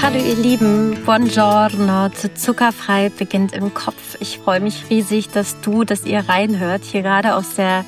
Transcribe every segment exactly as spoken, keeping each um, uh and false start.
Hallo ihr Lieben, buongiorno, zu Zuckerfrei beginnt im Kopf. Ich freue mich riesig, dass du, dass ihr reinhört, hier gerade aus der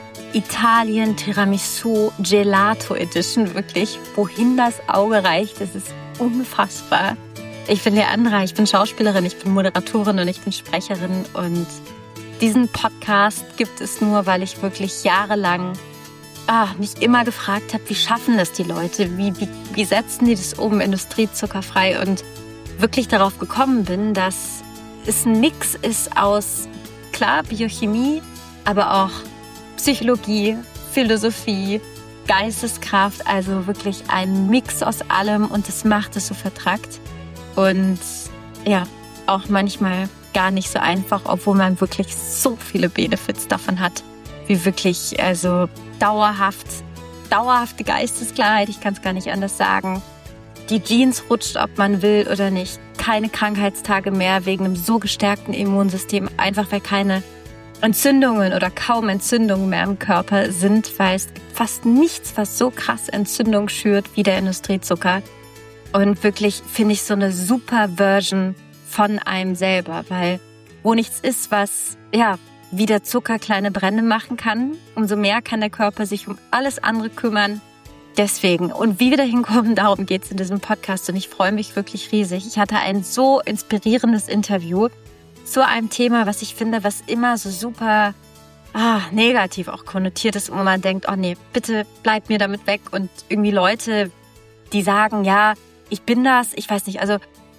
Italien Tiramisu Gelato Edition, wirklich, wohin das Auge reicht, das ist unfassbar. Ich bin Leandra, ich bin Schauspielerin, ich bin Moderatorin und ich bin Sprecherin und diesen Podcast gibt es nur, weil ich wirklich jahrelang ah, mich immer gefragt habe, wie schaffen das die Leute, wie, wie, wie setzen die das um, industriezuckerfrei, und wirklich darauf gekommen bin, dass es ein Mix ist aus, klar, Biochemie, aber auch Psychologie, Philosophie, Geisteskraft, also wirklich ein Mix aus allem, und das macht es so vertrackt und ja, auch manchmal gar nicht so einfach, obwohl man wirklich so viele Benefits davon hat, wie wirklich, also dauerhaft, dauerhafte Geistesklarheit, ich kann es gar nicht anders sagen. Die Jeans rutscht, ob man will oder nicht. Keine Krankheitstage mehr wegen einem so gestärkten Immunsystem, einfach weil keine Entzündungen oder kaum Entzündungen mehr im Körper sind, weil es gibt fast nichts, was so krass Entzündung schürt wie der Industriezucker. Und wirklich finde ich so eine super Version von einem selber, weil wo nichts ist, was, ja, wie der Zucker kleine Brände machen kann, umso mehr kann der Körper sich um alles andere kümmern. Deswegen, und wie wir da hinkommen, darum geht es in diesem Podcast und ich freue mich wirklich riesig. Ich hatte ein so inspirierendes Interview zu einem Thema, was ich finde, was immer so super ah, negativ auch konnotiert ist, wo man denkt, oh nee, bitte bleib mir damit weg, und irgendwie Leute, die sagen, ja, ich bin das, ich weiß nicht, also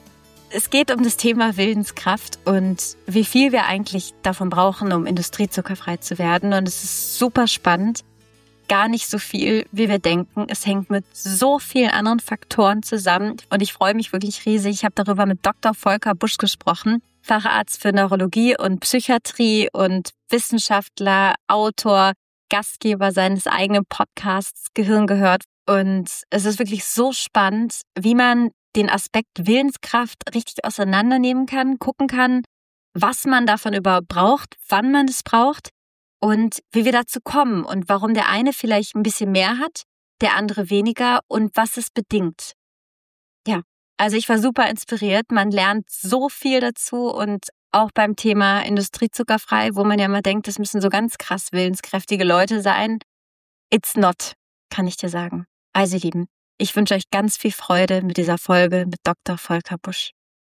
es geht um das Thema Willenskraft und wie viel wir eigentlich davon brauchen, um industriezuckerfrei zu werden. Und es ist super spannend. Gar nicht so viel, wie wir denken. Es hängt mit so vielen anderen Faktoren zusammen. Und ich freue mich wirklich riesig. Ich habe darüber mit Doktor Volker Busch gesprochen, Facharzt für Neurologie und Psychiatrie und Wissenschaftler, Autor, Gastgeber seines eigenen Podcasts Gehirn gehört. Und es ist wirklich so spannend, wie man den Aspekt Willenskraft richtig auseinandernehmen kann, gucken kann, was man davon überhaupt braucht, wann man es braucht und wie wir dazu kommen und warum der eine vielleicht ein bisschen mehr hat, der andere weniger und was es bedingt. Ja, also ich war super inspiriert. Man lernt so viel dazu und auch beim Thema industriezuckerfrei, wo man ja immer denkt, das müssen so ganz krass willenskräftige Leute sein. It's not, kann ich dir sagen. Also ihr Lieben, ich wünsche euch ganz viel Freude mit dieser Folge mit Doktor Volker Busch.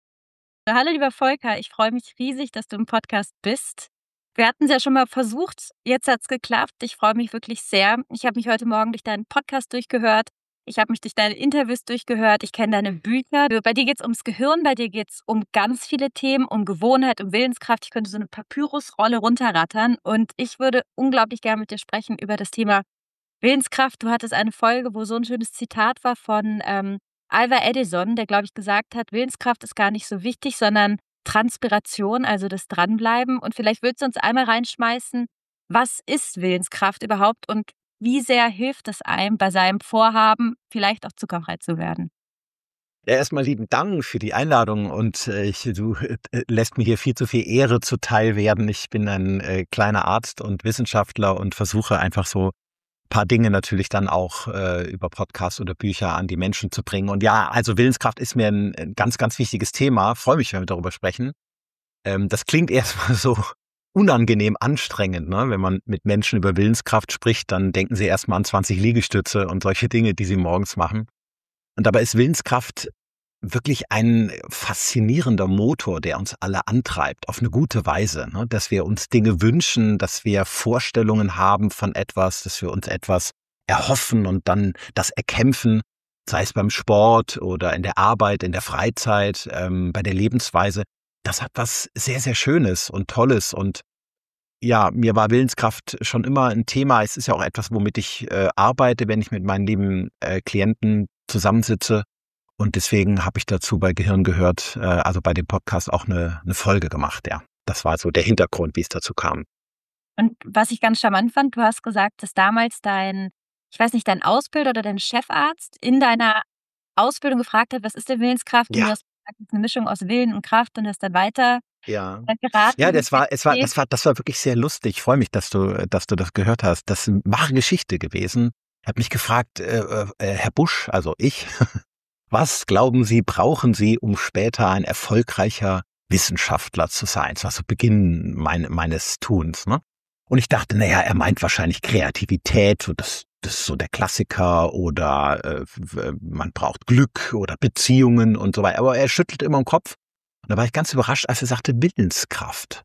Hallo lieber Volker, ich freue mich riesig, dass du im Podcast bist. Wir hatten es ja schon mal versucht, jetzt hat es geklappt. Ich freue mich wirklich sehr. Ich habe mich heute Morgen durch deinen Podcast durchgehört. Ich habe mich durch deine Interviews durchgehört. Ich kenne deine Bücher. Bei dir geht es ums Gehirn, bei dir geht es um ganz viele Themen, um Gewohnheit, um Willenskraft. Ich könnte so eine Papyrusrolle runterrattern und ich würde unglaublich gerne mit dir sprechen über das Thema Willenskraft. Du hattest eine Folge, wo so ein schönes Zitat war von ähm, Alva Edison, der, glaube ich, gesagt hat, Willenskraft ist gar nicht so wichtig, sondern Transpiration, also das Dranbleiben. Und vielleicht willst du uns einmal reinschmeißen, was ist Willenskraft überhaupt und wie sehr hilft es einem bei seinem Vorhaben, vielleicht auch zuckerfrei zu werden? Ja, erstmal lieben Dank für die Einladung und äh, ich, du äh, lässt mir hier viel zu viel Ehre zuteil werden. Ich bin ein äh, kleiner Arzt und Wissenschaftler und versuche einfach so paar Dinge natürlich dann auch äh, über Podcasts oder Bücher an die Menschen zu bringen. Und ja, also Willenskraft ist mir ein, ein ganz, ganz wichtiges Thema. Freue mich, wenn wir darüber sprechen. Ähm, das klingt erstmal so unangenehm anstrengend, ne? Wenn man mit Menschen über Willenskraft spricht, dann denken sie erstmal an zwanzig Liegestütze und solche Dinge, die sie morgens machen. Und dabei ist Willenskraft wirklich ein faszinierender Motor, der uns alle antreibt, auf eine gute Weise, ne? Dass wir uns Dinge wünschen, dass wir Vorstellungen haben von etwas, dass wir uns etwas erhoffen und dann das erkämpfen, sei es beim Sport oder in der Arbeit, in der Freizeit, ähm, bei der Lebensweise. Das hat was sehr, sehr Schönes und Tolles. Und ja, mir war Willenskraft schon immer ein Thema. Es ist ja auch etwas, womit ich äh, arbeite, wenn ich mit meinen lieben äh, Klienten zusammensitze. Und deswegen habe ich dazu bei Gehirn gehört, äh, also bei dem Podcast auch eine, eine Folge gemacht. Ja, das war so der Hintergrund, wie es dazu kam. Und was ich ganz charmant fand, du hast gesagt, dass damals dein, ich weiß nicht, dein Ausbilder oder dein Chefarzt in deiner Ausbildung gefragt hat, was ist denn Willenskraft? Ja. Und du hast gesagt, es ist eine Mischung aus Willen und Kraft und hast dann weiter Ja, geraten. ja, das war, es war, das war, das war wirklich sehr lustig. Ich freue mich, dass du, dass du das gehört hast. Das ist eine wahre Geschichte gewesen. Ich habe mich gefragt, äh, äh, Herr Busch, also ich, Was glauben Sie, brauchen Sie, um später ein erfolgreicher Wissenschaftler zu sein? Das war so Beginn mein, meines Tuns, ne? Und ich dachte, naja, er meint wahrscheinlich Kreativität, so das, das ist so der Klassiker, oder äh, man braucht Glück oder Beziehungen und so weiter. Aber er schüttelt immer den Kopf. Und da war ich ganz überrascht, als er sagte Willenskraft.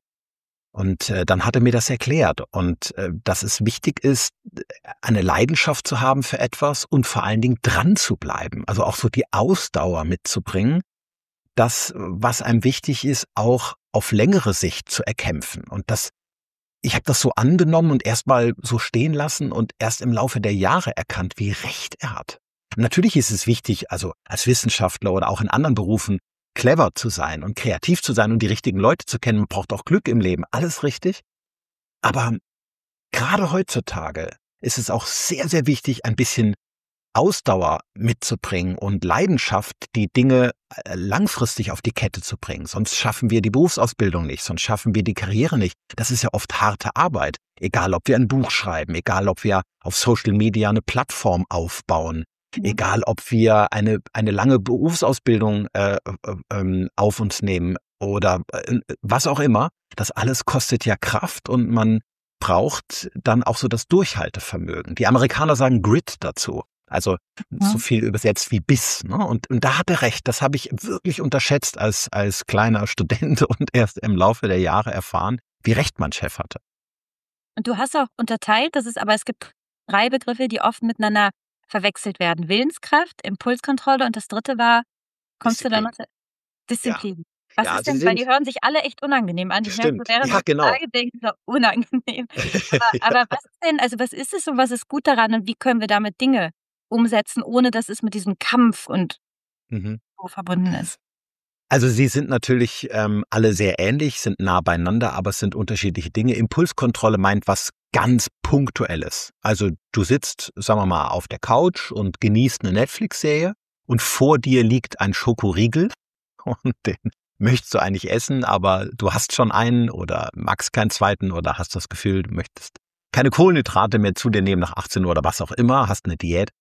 Und äh, dann hat er mir das erklärt. Und äh, dass es wichtig ist, eine Leidenschaft zu haben für etwas und vor allen Dingen dran zu bleiben. Also auch so die Ausdauer mitzubringen, das, was einem wichtig ist, auch auf längere Sicht zu erkämpfen. Und das, ich habe das so angenommen und erst mal so stehen lassen und erst im Laufe der Jahre erkannt, wie recht er hat. Natürlich ist es wichtig, also als Wissenschaftler oder auch in anderen Berufen, clever zu sein und kreativ zu sein und die richtigen Leute zu kennen. Man braucht auch Glück im Leben, alles richtig. Aber gerade heutzutage ist es auch sehr, sehr wichtig, ein bisschen Ausdauer mitzubringen und Leidenschaft, die Dinge langfristig auf die Kette zu bringen. Sonst schaffen wir die Berufsausbildung nicht, sonst schaffen wir die Karriere nicht. Das ist ja oft harte Arbeit. Egal, ob wir ein Buch schreiben, egal, ob wir auf Social Media eine Plattform aufbauen, egal, ob wir eine eine lange Berufsausbildung äh, äh, auf uns nehmen oder äh, was auch immer. Das alles kostet ja Kraft und man braucht dann auch so das Durchhaltevermögen. Die Amerikaner sagen Grit dazu. Also ja. So viel übersetzt wie Biss. Ne? Und, und da hat er recht. Das habe ich wirklich unterschätzt als als kleiner Student und erst im Laufe der Jahre erfahren, wie recht mein Chef hatte. Und du hast auch unterteilt, dass es aber es gibt drei Begriffe, die oft miteinander verwechselt werden. Willenskraft, Impulskontrolle und das dritte war, kommst Disziplin. du da noch? Disziplin. Ja. Was Ja, ist Sie denn, weil die hören sich alle echt unangenehm an. Ich merke, Stimmt. während Ja, ich genau. Frage denke, so unangenehm. Aber, Ja. aber was ist denn, also was ist es und was ist gut daran und wie können wir damit Dinge umsetzen, ohne dass es mit diesem Kampf und Mhm. so verbunden ist? Also sie sind natürlich ähm, alle sehr ähnlich, sind nah beieinander, aber es sind unterschiedliche Dinge. Impulskontrolle meint was ganz Punktuelles. Also du sitzt, sagen wir mal, auf der Couch und genießt eine Netflix-Serie und vor dir liegt ein Schokoriegel und den möchtest du eigentlich essen, aber du hast schon einen oder magst keinen zweiten oder hast das Gefühl, du möchtest keine Kohlenhydrate mehr zu dir nehmen nach achtzehn Uhr oder was auch immer, hast eine Diät.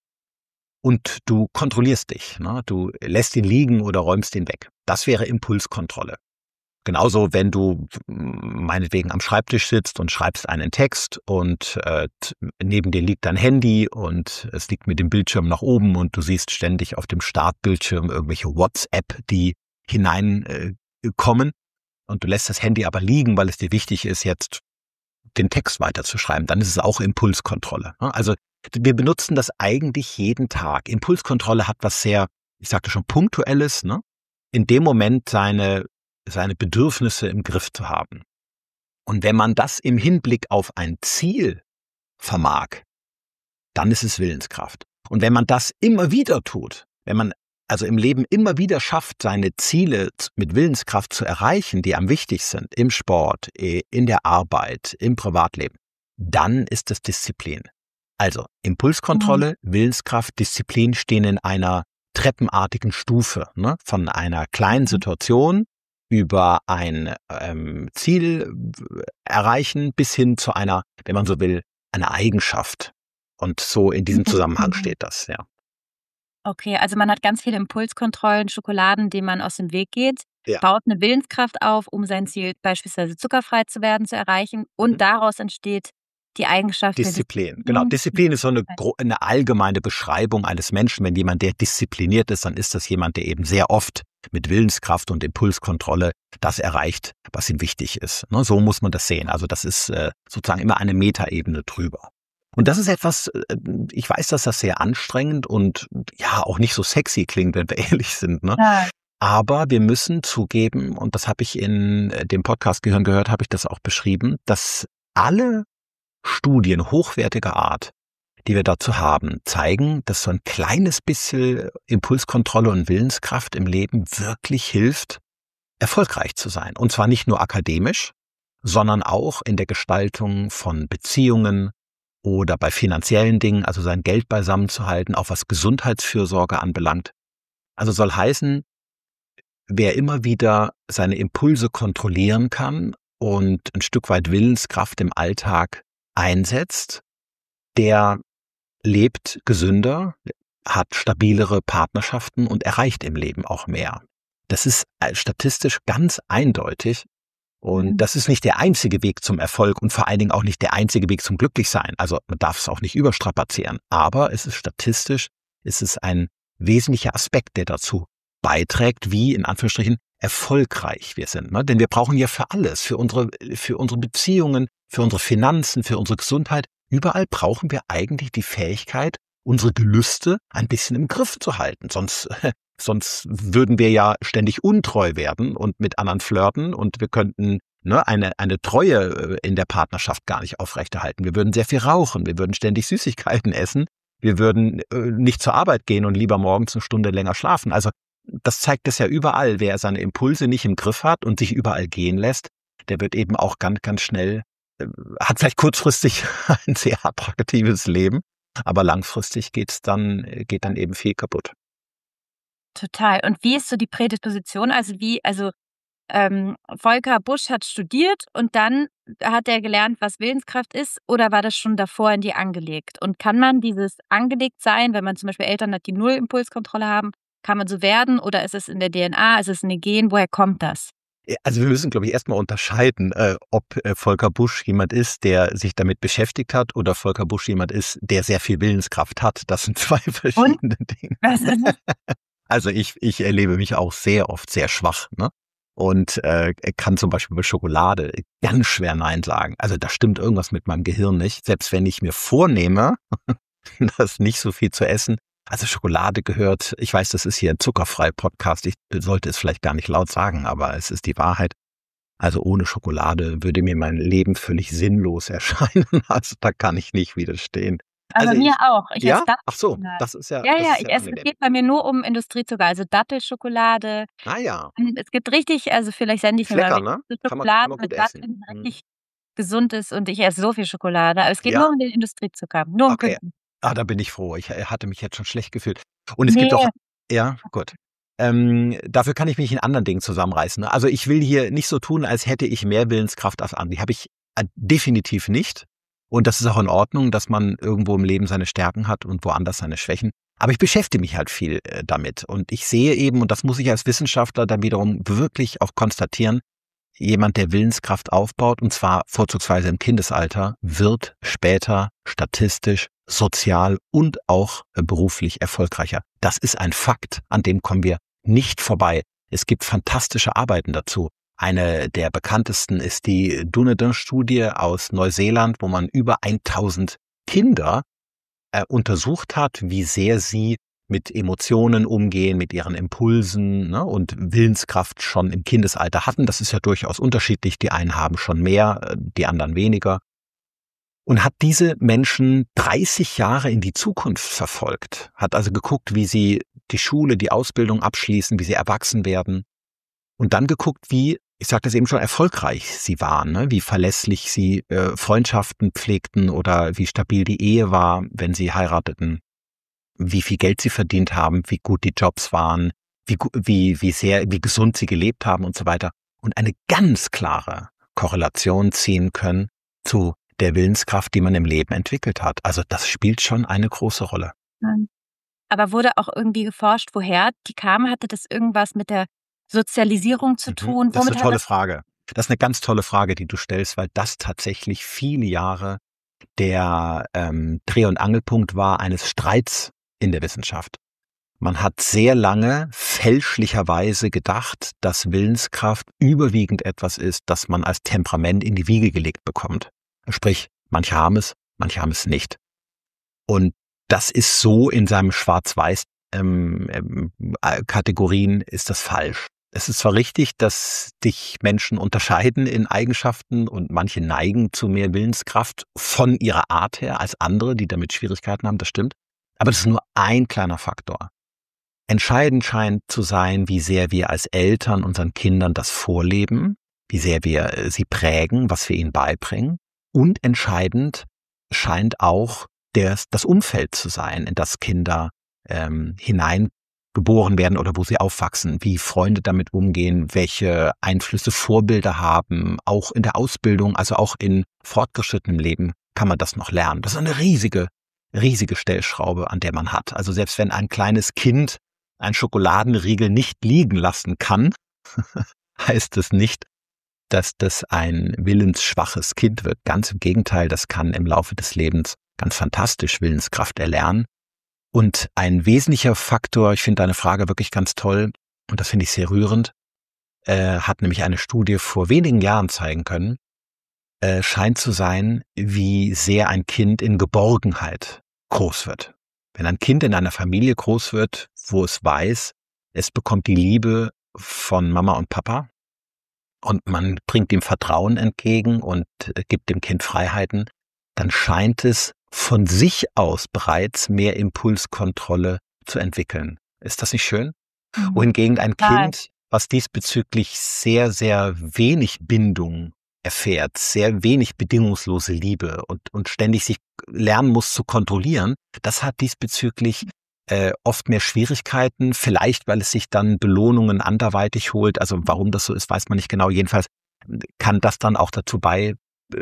Und du kontrollierst dich, ne? Du lässt ihn liegen oder räumst ihn weg. Das wäre Impulskontrolle. Genauso, wenn du meinetwegen am Schreibtisch sitzt und schreibst einen Text und äh, neben dir liegt dein Handy und es liegt mit dem Bildschirm nach oben und du siehst ständig auf dem Startbildschirm irgendwelche WhatsApp, die hineinkommen äh, und du lässt das Handy aber liegen, weil es dir wichtig ist, jetzt den Text weiterzuschreiben. Dann ist es auch Impulskontrolle. Ne? Also wir benutzen das eigentlich jeden Tag. Impulskontrolle hat was sehr, ich sagte schon, Punktuelles, ne? In dem Moment seine, seine Bedürfnisse im Griff zu haben. Und wenn man das im Hinblick auf ein Ziel vermag, dann ist es Willenskraft. Und wenn man das immer wieder tut, wenn man also im Leben immer wieder schafft, seine Ziele mit Willenskraft zu erreichen, die am wichtigsten sind, im Sport, in der Arbeit, im Privatleben, dann ist es Disziplin. Also Impulskontrolle, mhm. Willenskraft, Disziplin stehen in einer treppenartigen Stufe, ne? Von einer kleinen Situation über ein ähm, Ziel erreichen bis hin zu einer, wenn man so will, einer Eigenschaft. Und so in diesem Zusammenhang steht das, ja. Okay, also man hat ganz viele Impulskontrollen, Schokoladen, denen man aus dem Weg geht, Ja. baut eine Willenskraft auf, um sein Ziel beispielsweise zuckerfrei zu werden, zu erreichen und mhm. daraus entsteht die Eigenschaft Disziplin. Der Disziplin. Genau, Disziplin ist so eine, eine allgemeine Beschreibung eines Menschen. Wenn jemand, der diszipliniert ist, dann ist das jemand, der eben sehr oft mit Willenskraft und Impulskontrolle das erreicht, was ihm wichtig ist. So muss man das sehen. Also das ist sozusagen immer eine Metaebene drüber. Und das ist etwas, ich weiß, dass das sehr anstrengend und ja auch nicht so sexy klingt, wenn wir ehrlich sind, ne? Ja. Aber wir müssen zugeben, und das habe ich in dem Podcast Gehirn gehört, habe ich das auch beschrieben, dass alle Studien hochwertiger Art, die wir dazu haben, zeigen, dass so ein kleines bisschen Impulskontrolle und Willenskraft im Leben wirklich hilft, erfolgreich zu sein. Und zwar nicht nur akademisch, sondern auch in der Gestaltung von Beziehungen oder bei finanziellen Dingen, also sein Geld beisammen zu halten, auch was Gesundheitsfürsorge anbelangt. Also soll heißen, wer immer wieder seine Impulse kontrollieren kann und ein Stück weit Willenskraft im Alltag einsetzt, der lebt gesünder, hat stabilere Partnerschaften und erreicht im Leben auch mehr. Das ist statistisch ganz eindeutig. Und das ist nicht der einzige Weg zum Erfolg und vor allen Dingen auch nicht der einzige Weg zum Glücklichsein. Also man darf es auch nicht überstrapazieren. Aber es ist statistisch, es ist ein wesentlicher Aspekt, der dazu beiträgt, wie in Anführungsstrichen erfolgreich wir sind. Ne? Denn wir brauchen ja für alles, für unsere, für unsere Beziehungen, für unsere Finanzen, für unsere Gesundheit. Überall brauchen wir eigentlich die Fähigkeit, unsere Gelüste ein bisschen im Griff zu halten. Sonst Sonst würden wir ja ständig untreu werden und mit anderen flirten und wir könnten ne, eine, eine Treue in der Partnerschaft gar nicht aufrechterhalten. Wir würden sehr viel rauchen, wir würden ständig Süßigkeiten essen, wir würden äh, nicht zur Arbeit gehen und lieber morgens eine Stunde länger schlafen. Also das zeigt es ja überall. Wer seine Impulse nicht im Griff hat und sich überall gehen lässt, der wird eben auch ganz, ganz schnell, äh, hat vielleicht kurzfristig ein sehr attraktives Leben, aber langfristig geht's dann, geht dann eben viel kaputt. Total. Und wie ist so die Prädisposition? Also wie, also ähm, Volker Busch hat studiert und dann hat er gelernt, was Willenskraft ist, oder war das schon davor in dir angelegt? Und kann man dieses angelegt sein, wenn man zum Beispiel Eltern hat, die null Impulskontrolle haben, kann man so werden oder ist es in der D N A, ist es in den Genen, woher kommt das? Also wir müssen, glaube ich, erstmal unterscheiden, äh, ob äh, Volker Busch jemand ist, der sich damit beschäftigt hat oder Volker Busch jemand ist, der sehr viel Willenskraft hat. Das sind zwei verschiedene und? Dinge. Was ist es? Also ich, ich erlebe mich auch sehr oft sehr schwach, ne? Und äh, kann zum Beispiel bei Schokolade ganz schwer Nein sagen. Also da stimmt irgendwas mit meinem Gehirn nicht. Selbst wenn ich mir vornehme, das nicht so viel zu essen. Also Schokolade gehört, ich weiß, das ist hier ein zuckerfrei Podcast. Ich sollte es vielleicht gar nicht laut sagen, aber es ist die Wahrheit. Also ohne Schokolade würde mir mein Leben völlig sinnlos erscheinen. Also da kann ich nicht widerstehen. Aber Also mir ich, auch. Ich esse ja? Ach so, Datteln. das ist ja, Ja, das ja, ist ich ja esse, es angenehm. geht bei mir nur um Industriezucker, also Dattelschokolade. Ah ja, Und es gibt richtig, also vielleicht sende ich ist mir mal lecker, welche ne? so Kann man, kann Schokolade man gut mit essen. Datteln, die Hm. richtig gesund ist und ich esse so viel Schokolade. Aber es geht Ja, nur um den Industriezucker, nur um okay. Kuchen. Ah, da bin ich froh. Ich äh, hatte mich jetzt schon schlecht gefühlt. Und es gibt Nee, auch, ja, gut. Ähm, dafür kann ich mich in anderen Dingen zusammenreißen. Also ich will hier nicht so tun, als hätte ich mehr Willenskraft als andere. Die habe ich äh, definitiv nicht. Und das ist auch in Ordnung, dass man irgendwo im Leben seine Stärken hat und woanders seine Schwächen. Aber ich beschäftige mich halt viel äh, damit. Und ich sehe eben, und das muss ich als Wissenschaftler dann wiederum wirklich auch konstatieren, jemand, der Willenskraft aufbaut, und zwar vorzugsweise im Kindesalter, wird später statistisch, sozial und auch äh, beruflich erfolgreicher. Das ist ein Fakt, an dem kommen wir nicht vorbei. Es gibt fantastische Arbeiten dazu. Eine der bekanntesten ist die Dunedin-Studie aus Neuseeland, wo man über tausend Kinder äh, untersucht hat, wie sehr sie mit Emotionen umgehen, mit ihren Impulsen, ne, und Willenskraft schon im Kindesalter hatten. Das ist ja durchaus unterschiedlich. Die einen haben schon mehr, die anderen weniger. Und hat diese Menschen dreißig Jahre in die Zukunft verfolgt. Hat also geguckt, wie sie die Schule, die Ausbildung abschließen, wie sie erwachsen werden. Und dann geguckt, wie, ich sagte es eben schon, erfolgreich sie waren, ne? Wie verlässlich sie äh, Freundschaften pflegten oder wie stabil die Ehe war, wenn sie heirateten, wie viel Geld sie verdient haben, wie gut die Jobs waren, wie, wie, wie sehr, wie gesund sie gelebt haben und so weiter. Und eine ganz klare Korrelation ziehen können zu der Willenskraft, die man im Leben entwickelt hat. Also das spielt schon eine große Rolle. Aber wurde auch irgendwie geforscht, woher die kam? Hatte das irgendwas mit der Sozialisierung zu tun? Mhm, das ist Womit eine hat tolle das Frage. Das ist eine ganz tolle Frage, die du stellst, weil das tatsächlich viele Jahre der ähm, Dreh- und Angelpunkt war eines Streits in der Wissenschaft. Man hat sehr lange fälschlicherweise gedacht, dass Willenskraft überwiegend etwas ist, das man als Temperament in die Wiege gelegt bekommt. Sprich, manche haben es, manche haben es nicht. Und das ist so in seinem Schwarz-Weiß ähm, ähm, Kategorien ist das falsch. Es ist zwar richtig, dass dich Menschen unterscheiden in Eigenschaften und manche neigen zu mehr Willenskraft von ihrer Art her als andere, die damit Schwierigkeiten haben, das stimmt. Aber das ist nur ein kleiner Faktor. Entscheidend scheint zu sein, wie sehr wir als Eltern unseren Kindern das vorleben, wie sehr wir sie prägen, was wir ihnen beibringen. Und entscheidend scheint auch das, das Umfeld zu sein, in das Kinder ähm, hineingeboren werden oder wo sie aufwachsen, wie Freunde damit umgehen, welche Einflüsse Vorbilder haben, auch in der Ausbildung, also auch in fortgeschrittenem Leben kann man das noch lernen. Das ist eine riesige, riesige Stellschraube, an der man hat. Also selbst wenn ein kleines Kind ein Schokoladenriegel nicht liegen lassen kann, heißt es nicht, dass das ein willensschwaches Kind wird. Ganz im Gegenteil, das kann im Laufe des Lebens ganz fantastisch Willenskraft erlernen. Und ein wesentlicher Faktor, ich finde deine Frage wirklich ganz toll und das finde ich sehr rührend, äh, hat nämlich eine Studie vor wenigen Jahren zeigen können, äh, scheint zu sein, wie sehr ein Kind in Geborgenheit groß wird. Wenn ein Kind in einer Familie groß wird, wo es weiß, es bekommt die Liebe von Mama und Papa und man bringt ihm Vertrauen entgegen und gibt dem Kind Freiheiten, dann scheint es von sich aus bereits mehr Impulskontrolle zu entwickeln. Ist das nicht schön? Mhm. Wohingegen ein Nein. Kind, was diesbezüglich sehr, sehr wenig Bindung erfährt, sehr wenig bedingungslose Liebe und, und ständig sich lernen muss zu kontrollieren, das hat diesbezüglich äh, oft mehr Schwierigkeiten, vielleicht weil es sich dann Belohnungen anderweitig holt. Also warum das so ist, weiß man nicht genau. Jedenfalls kann das dann auch dazu bei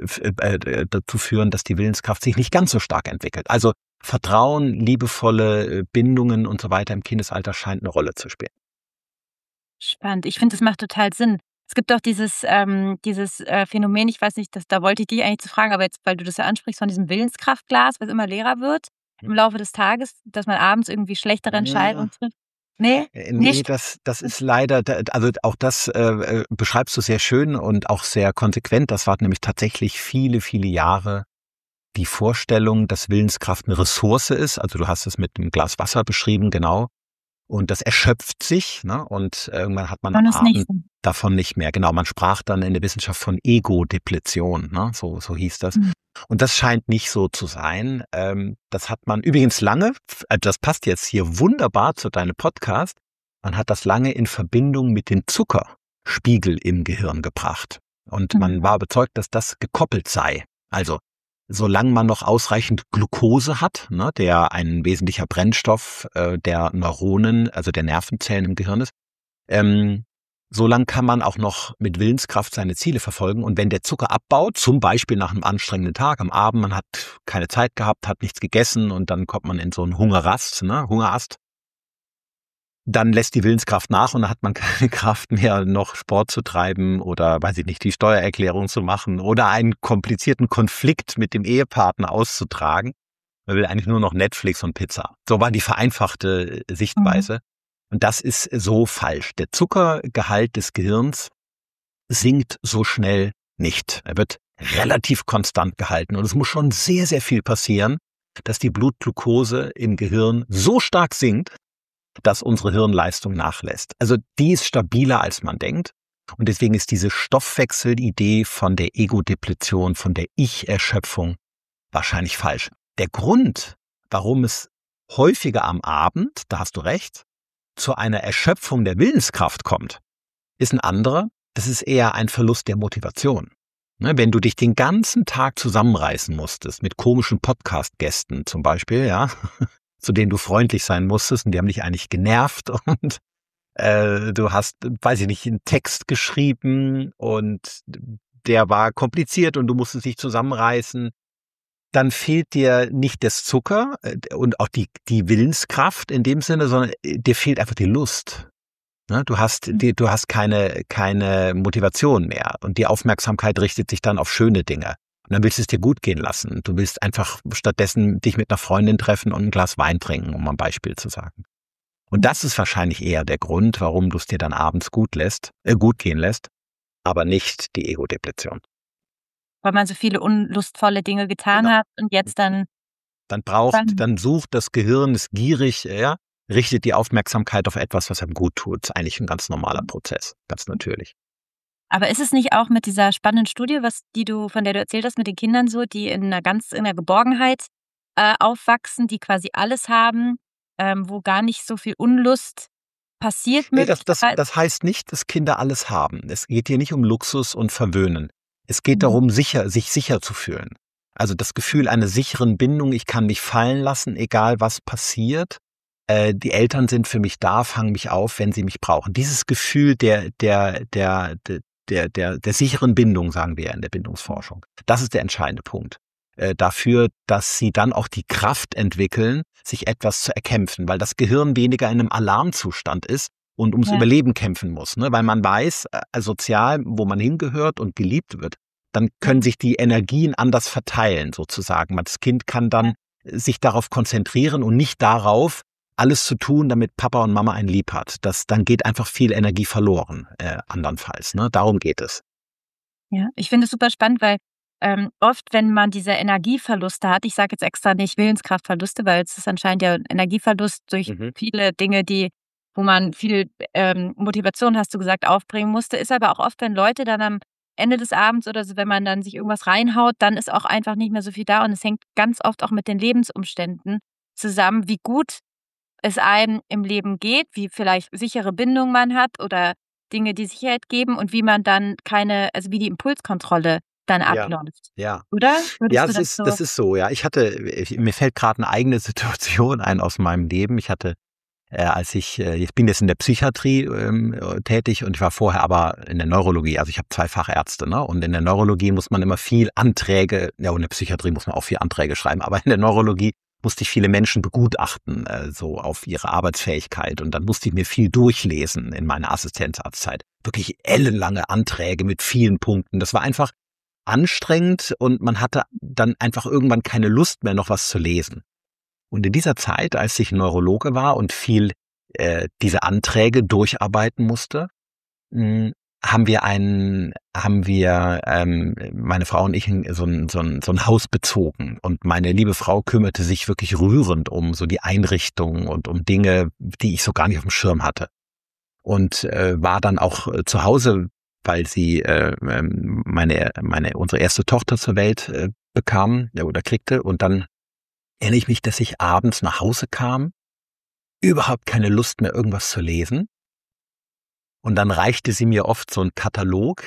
Äh, dazu führen, dass die Willenskraft sich nicht ganz so stark entwickelt. Also Vertrauen, liebevolle Bindungen und so weiter im Kindesalter scheint eine Rolle zu spielen. Spannend. Ich finde, das macht total Sinn. Es gibt auch dieses, ähm, dieses äh, Phänomen, ich weiß nicht, das, da wollte ich dich eigentlich zu fragen, aber jetzt, weil du das ja ansprichst, von diesem Willenskraftglas, was immer leerer wird im Laufe des Tages, dass man abends irgendwie schlechtere Entscheidungen trifft. Nee, nee, nicht. das, das ist leider, also auch das äh, beschreibst du sehr schön und auch sehr konsequent. Das war nämlich tatsächlich viele, viele Jahre die Vorstellung, dass Willenskraft eine Ressource ist. Also du hast es mit einem Glas Wasser beschrieben, genau. Und das erschöpft sich, ne? Und irgendwann hat man am Abend nicht davon nicht mehr. Genau, man sprach dann in der Wissenschaft von Ego-Depletion, ne? So, so hieß das. Mhm. Und das scheint nicht so zu sein. Ähm, das hat man übrigens lange, das passt jetzt hier wunderbar zu deinem Podcast, man hat das lange in Verbindung mit dem Zuckerspiegel im Gehirn gebracht. Und mhm. man war überzeugt, dass das gekoppelt sei. Also solange man noch ausreichend Glucose hat, ne, der ein wesentlicher Brennstoff äh, der Neuronen, also der Nervenzellen im Gehirn ist, ähm, solange kann man auch noch mit Willenskraft seine Ziele verfolgen. Und wenn der Zucker abbaut, zum Beispiel nach einem anstrengenden Tag am Abend, man hat keine Zeit gehabt, hat nichts gegessen und dann kommt man in so einen Hungerast, ne, Hungerast, dann lässt die Willenskraft nach und dann hat man keine Kraft mehr, noch Sport zu treiben oder, weiß ich nicht, die Steuererklärung zu machen oder einen komplizierten Konflikt mit dem Ehepartner auszutragen. Man will eigentlich nur noch Netflix und Pizza. So war die vereinfachte Sichtweise. Mhm. Und das ist so falsch. Der Zuckergehalt des Gehirns sinkt so schnell nicht. Er wird relativ konstant gehalten. Und es muss schon sehr, sehr viel passieren, dass die Blutglucose im Gehirn so stark sinkt, dass unsere Hirnleistung nachlässt. Also die ist stabiler, als man denkt. Und deswegen ist diese Stoffwechselidee von der Ego-Depletion, von der Ich-Erschöpfung wahrscheinlich falsch. Der Grund, warum es häufiger am Abend, da hast du recht, zu einer Erschöpfung der Willenskraft kommt, ist ein anderer. Das ist eher ein Verlust der Motivation. Wenn du dich den ganzen Tag zusammenreißen musstest, mit komischen Podcast-Gästen zum Beispiel, ja, zu denen du freundlich sein musstest und die haben dich eigentlich genervt und äh, du hast, weiß ich nicht, einen Text geschrieben und der war kompliziert und du musstest dich zusammenreißen, dann fehlt dir nicht das Zucker und auch die, die Willenskraft in dem Sinne, sondern dir fehlt einfach die Lust. Du hast, die, du hast keine, keine Motivation mehr und die Aufmerksamkeit richtet sich dann auf schöne Dinge. Und dann willst du es dir gut gehen lassen. Du willst einfach stattdessen dich mit einer Freundin treffen und ein Glas Wein trinken, um ein Beispiel zu sagen. Und das ist wahrscheinlich eher der Grund, warum du es dir dann abends gut lässt, äh, gut gehen lässt, aber nicht die Ego-Depletion. Weil man so viele unlustvolle Dinge getan genau. hat und jetzt dann... Dann braucht, dann, dann sucht das Gehirn, ist gierig, ja, richtet die Aufmerksamkeit auf etwas, was einem gut tut. Das ist eigentlich ein ganz normaler Prozess, ganz natürlich. Aber ist es nicht auch mit dieser spannenden Studie, was die du, von der du erzählt hast, mit den Kindern so, die in einer ganz in der Geborgenheit äh, aufwachsen, die quasi alles haben, ähm, wo gar nicht so viel Unlust passiert? Nee, das, das, das heißt nicht, dass Kinder alles haben. Es geht hier nicht um Luxus und Verwöhnen. Es geht mhm. darum, sicher, sich sicher zu fühlen. Also das Gefühl einer sicheren Bindung, ich kann mich fallen lassen, egal was passiert. Äh, die Eltern sind für mich da, fangen mich auf, wenn sie mich brauchen. Dieses Gefühl der, der, der, der Der, der, der sicheren Bindung, sagen wir ja in der Bindungsforschung. Das ist der entscheidende Punkt. äh, dafür, dass sie dann auch die Kraft entwickeln, sich etwas zu erkämpfen, weil das Gehirn weniger in einem Alarmzustand ist und ums Ja. Überleben kämpfen muss, ne? Weil man weiß, äh, sozial, wo man hingehört und geliebt wird, dann können Ja. sich die Energien anders verteilen sozusagen. Das Kind kann dann Ja. sich darauf konzentrieren und nicht darauf, alles zu tun, damit Papa und Mama einen lieb hat. Das, dann geht einfach viel Energie verloren, äh, andernfalls. Ne? Darum geht es. Ja, ich finde es super spannend, weil ähm, oft, wenn man diese Energieverluste hat, ich sage jetzt extra nicht Willenskraftverluste, weil es ist anscheinend ja ein Energieverlust durch Mhm. viele Dinge, die, wo man viel ähm, Motivation, hast du gesagt, aufbringen musste, ist aber auch oft, wenn Leute dann am Ende des Abends oder so, wenn man dann sich irgendwas reinhaut, dann ist auch einfach nicht mehr so viel da und es hängt ganz oft auch mit den Lebensumständen zusammen, wie gut es einem im Leben geht, wie vielleicht sichere Bindung man hat oder Dinge, die Sicherheit geben und wie man dann keine, also wie die Impulskontrolle dann Ja, abläuft. ja. Oder? Ja, Würdest du das das ist, so? das ist so, ja. Ich hatte, ich, mir fällt gerade eine eigene Situation ein aus meinem Leben. Ich hatte, äh, als ich, äh, ich bin jetzt in der Psychiatrie ähm, äh, tätig und ich war vorher aber in der Neurologie. Also ich habe zwei Fachärzte, ne? Und in der Neurologie muss man immer viel Anträge, ja, und in der Psychiatrie muss man auch viel Anträge schreiben, aber in der Neurologie musste ich viele Menschen begutachten, äh, so auf ihre Arbeitsfähigkeit. Und dann musste ich mir viel durchlesen in meiner Assistenzarztzeit. Wirklich ellenlange Anträge mit vielen Punkten. Das war einfach anstrengend und man hatte dann einfach irgendwann keine Lust mehr, noch was zu lesen. Und in dieser Zeit, als ich Neurologe war und viel äh, diese Anträge durcharbeiten musste, mh, haben wir einen, haben wir, ähm, meine Frau und ich, so ein, so ein, so ein Haus bezogen. Und meine liebe Frau kümmerte sich wirklich rührend um so die Einrichtung und um Dinge, die ich so gar nicht auf dem Schirm hatte. Und äh, war dann auch äh, zu Hause, weil sie äh, meine, meine, unsere erste Tochter zur Welt äh, bekam ja, oder kriegte. Und dann erinnere ich mich, dass ich abends nach Hause kam, überhaupt keine Lust mehr, irgendwas zu lesen. Und dann reichte sie mir oft so einen Katalog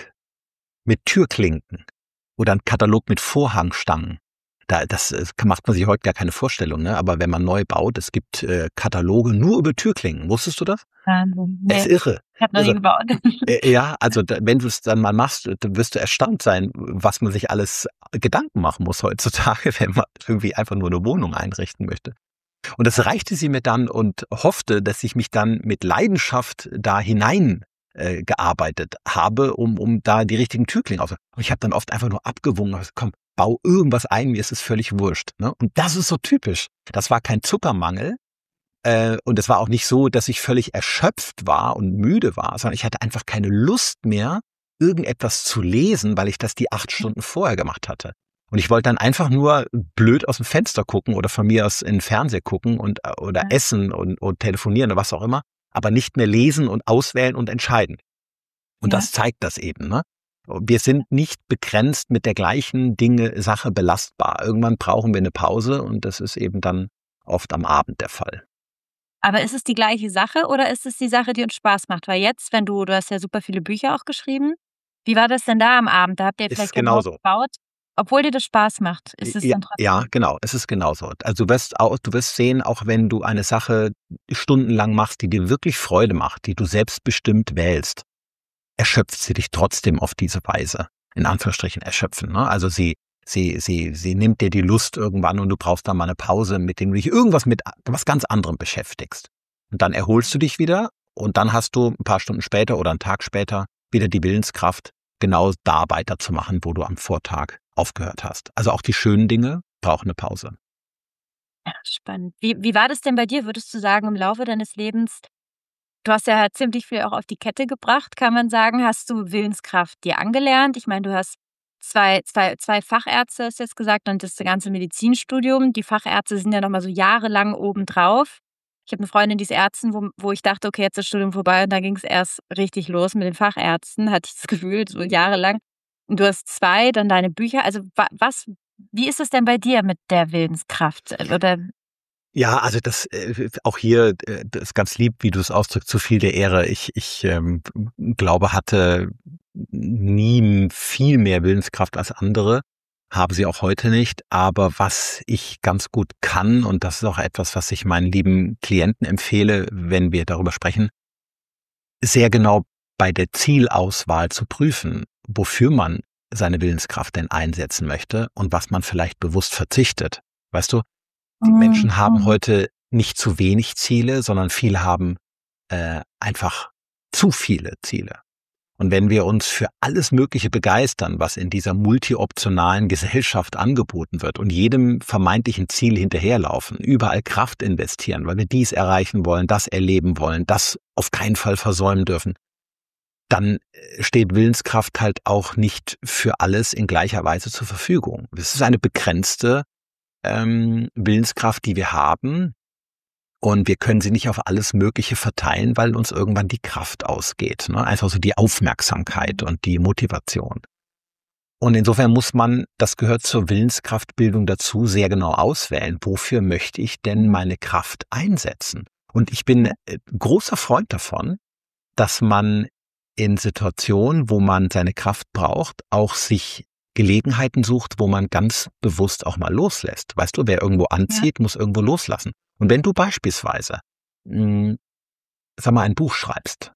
mit Türklinken oder einen Katalog mit Vorhangstangen. Da, das, das macht man sich heute gar keine Vorstellung, ne? Aber wenn man neu baut, es gibt äh, Kataloge nur über Türklinken. Wusstest du das? Wahnsinn. Das ist Nee, irre. ich habe noch nie Irre. gebaut. Äh, Ja, also da, wenn du es dann mal machst, dann wirst du erstaunt sein, was man sich alles Gedanken machen muss heutzutage, wenn man irgendwie einfach nur eine Wohnung einrichten möchte. Und das reichte sie mir dann und hoffte, dass ich mich dann mit Leidenschaft da hinein äh, gearbeitet habe, um um da die richtigen Türklingen aus. Und ich habe dann oft einfach nur abgewunken, also, komm, bau irgendwas ein, mir ist es völlig wurscht. Ne? Und das ist so typisch. Das war kein Zuckermangel. Äh, und es war auch nicht so, dass ich völlig erschöpft war und müde war, sondern ich hatte einfach keine Lust mehr, irgendetwas zu lesen, weil ich das die acht Stunden vorher gemacht hatte. Und ich wollte dann einfach nur blöd aus dem Fenster gucken oder von mir aus in den Fernseher gucken und oder Ja. essen und, und telefonieren oder was auch immer, aber nicht mehr lesen und auswählen und entscheiden. Und Ja. das zeigt das eben, ne? Wir sind nicht begrenzt mit der gleichen Dinge, Sache belastbar. Irgendwann brauchen wir eine Pause und das ist eben dann oft am Abend der Fall. Aber ist es die gleiche Sache oder ist es die Sache, die uns Spaß macht? Weil jetzt, wenn du, du hast ja super viele Bücher auch geschrieben. Wie war das denn da am Abend? Da habt ihr Ist es vielleicht ein Haus genauso. gebaut, obwohl dir das Spaß macht. Ist es Ja, dann ja, trotzdem? genau. Es ist genauso. Also du wirst auch, du wirst sehen, auch wenn du eine Sache stundenlang machst, die dir wirklich Freude macht, die du selbstbestimmt wählst, erschöpft sie dich trotzdem auf diese Weise. In Anführungsstrichen erschöpfen. Ne? Also sie, sie, sie, sie nimmt dir die Lust irgendwann und du brauchst dann mal eine Pause, mit dem du dich irgendwas mit was ganz anderem beschäftigst. Und dann erholst du dich wieder und dann hast du ein paar Stunden später oder einen Tag später wieder die Willenskraft, genau da weiterzumachen, wo du am Vortag aufgehört hast. Also auch die schönen Dinge brauchen eine Pause. Ja, spannend. Wie, wie war das denn bei dir? Würdest du sagen, im Laufe deines Lebens, du hast ja ziemlich viel auch auf die Kette gebracht, kann man sagen, hast du Willenskraft dir angelernt? Ich meine, du hast zwei, zwei, zwei Fachärzte, hast du jetzt gesagt, und das ganze Medizinstudium. Die Fachärzte sind ja nochmal so jahrelang obendrauf. Ich habe eine Freundin, die ist Ärztin, wo, wo ich dachte, okay, jetzt ist das Studium vorbei und da ging es erst richtig los mit den Fachärzten, hatte ich das Gefühl, so jahrelang. Und du hast zwei, dann deine Bücher. Also wa- was, wie ist es denn bei dir mit der Willenskraft? Oder Ja, also das äh, auch hier, äh, das ist ganz lieb, wie du es ausdrückst, zu viel der Ehre. Ich, ich ähm, glaube, hatte nie viel mehr Willenskraft als andere, habe sie auch heute nicht. Aber was ich ganz gut kann, und das ist auch etwas, was ich meinen lieben Klienten empfehle, wenn wir darüber sprechen, sehr genau bei der Zielauswahl zu prüfen, wofür man seine Willenskraft denn einsetzen möchte und was man vielleicht bewusst verzichtet. Weißt du, die Mhm. Menschen haben Mhm. heute nicht zu wenig Ziele, sondern viele haben äh, einfach zu viele Ziele. Und wenn wir uns für alles Mögliche begeistern, was in dieser multioptionalen Gesellschaft angeboten wird und jedem vermeintlichen Ziel hinterherlaufen, überall Kraft investieren, weil wir dies erreichen wollen, das erleben wollen, das auf keinen Fall versäumen dürfen, dann steht Willenskraft halt auch nicht für alles in gleicher Weise zur Verfügung. Es ist eine begrenzte ähm, Willenskraft, die wir haben. Und wir können sie nicht auf alles Mögliche verteilen, weil uns irgendwann die Kraft ausgeht. Ne? Einfach so die Aufmerksamkeit und die Motivation. Und insofern muss man, das gehört zur Willenskraftbildung dazu, sehr genau auswählen, wofür möchte ich denn meine Kraft einsetzen? Und ich bin äh, großer Freund davon, dass man in Situationen, wo man seine Kraft braucht, auch sich Gelegenheiten sucht, wo man ganz bewusst auch mal loslässt. Weißt du, wer irgendwo anzieht, ja. muss irgendwo loslassen. Und wenn du beispielsweise, mh, sag mal, ein Buch schreibst